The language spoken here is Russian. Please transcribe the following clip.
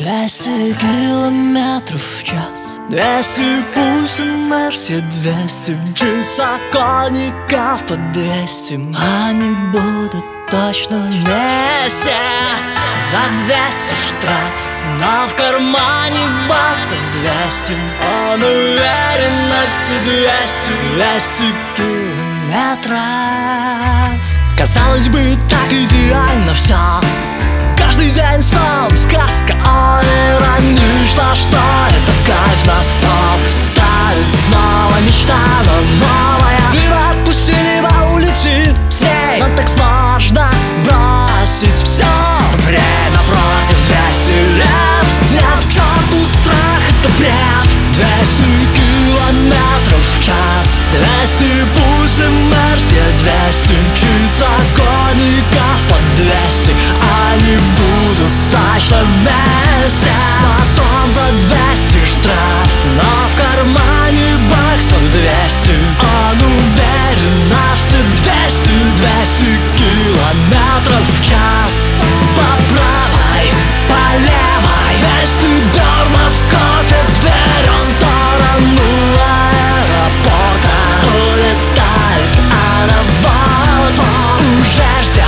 200 километров в час, 200 пульс и Мерси, 200 законников по 200. Они будут точно вместе. За 200 штраф, но в кармане баксов 200. Он уверен на все 200. 200 километров. Казалось бы, так идеально все. Каждый день сон, сказка, о, иронично, что это кайф на стоп. Ставит снова мечта, но новая. Либо отпусти, либо улети с ней. Но так сложно бросить все. Время против 200 лет. Нет, к черту страх, это бред. 200 километров в час, 200 пульс и Мерси, 200 чуть законников по 200. Они будут точно вместе. Потом за 200 штраф, но в кармане баксов 200. Он уверен на все 200. 200 километров в час. По правой, по левой 200 бернов, кофе с верен. В сторону аэропорта улетает, а на вот уже